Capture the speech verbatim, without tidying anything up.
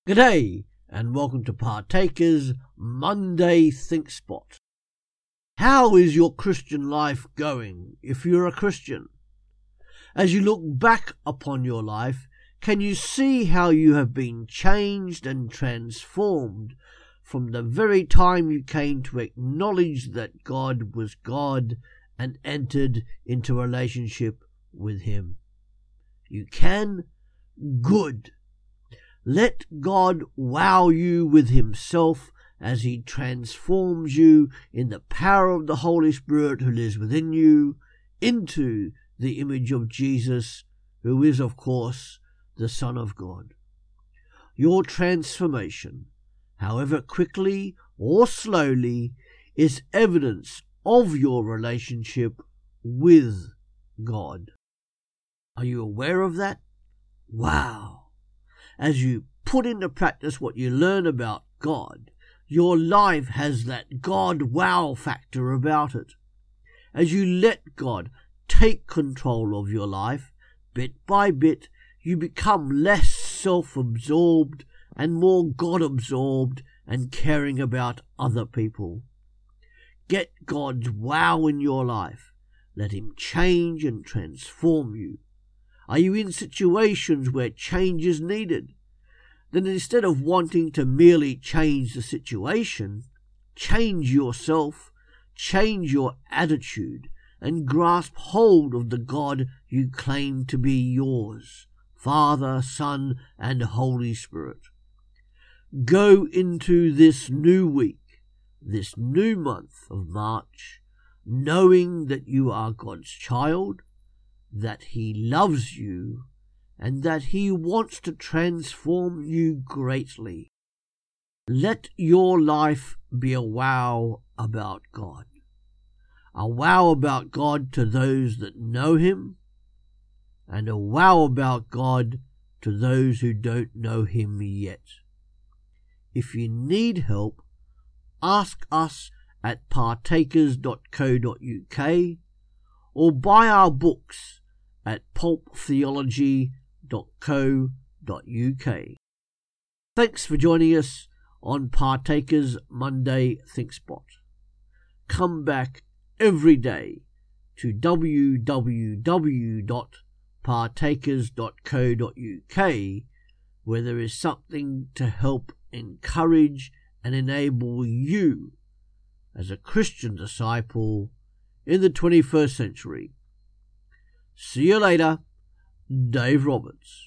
G'day, and welcome to Partakers Monday Think Spot. How is your Christian life going if you're a Christian? As you look back upon your life, can you see how you have been changed and transformed from the very time you came to acknowledge that God was God and entered into a relationship with Him? You can? Good. Let God wow you with Himself as He transforms you in the power of the Holy Spirit who lives within you into the image of Jesus, who is, of course, the Son of God. Your transformation, however quickly or slowly, is evidence of your relationship with God. Are you aware of that? Wow! As you put into practice what you learn about God, your life has that God wow factor about it. As you let God take control of your life, bit by bit, you become less self-absorbed and more God-absorbed and caring about other people. Get God's wow in your life. Let Him change and transform you. Are you in situations where change is needed? Then instead of wanting to merely change the situation, change yourself, change your attitude, and grasp hold of the God you claim to be yours, Father, Son, and Holy Spirit. Go into this new week, this new month of March, knowing that you are God's child, that He loves you, and that He wants to transform you greatly. Let your life be a wow about God. A wow about God to those that know Him, and a wow about God to those who don't know Him yet. If you need help, ask us at partakers dot co dot uk or buy our books at pulp theology dot co dot uk. Thanks for joining us on Partakers Monday Think Spot. Come back every day to w w w dot partakers dot co dot uk, where there is something to help encourage and enable you as a Christian disciple in the twenty-first century. See you later, Dave Roberts.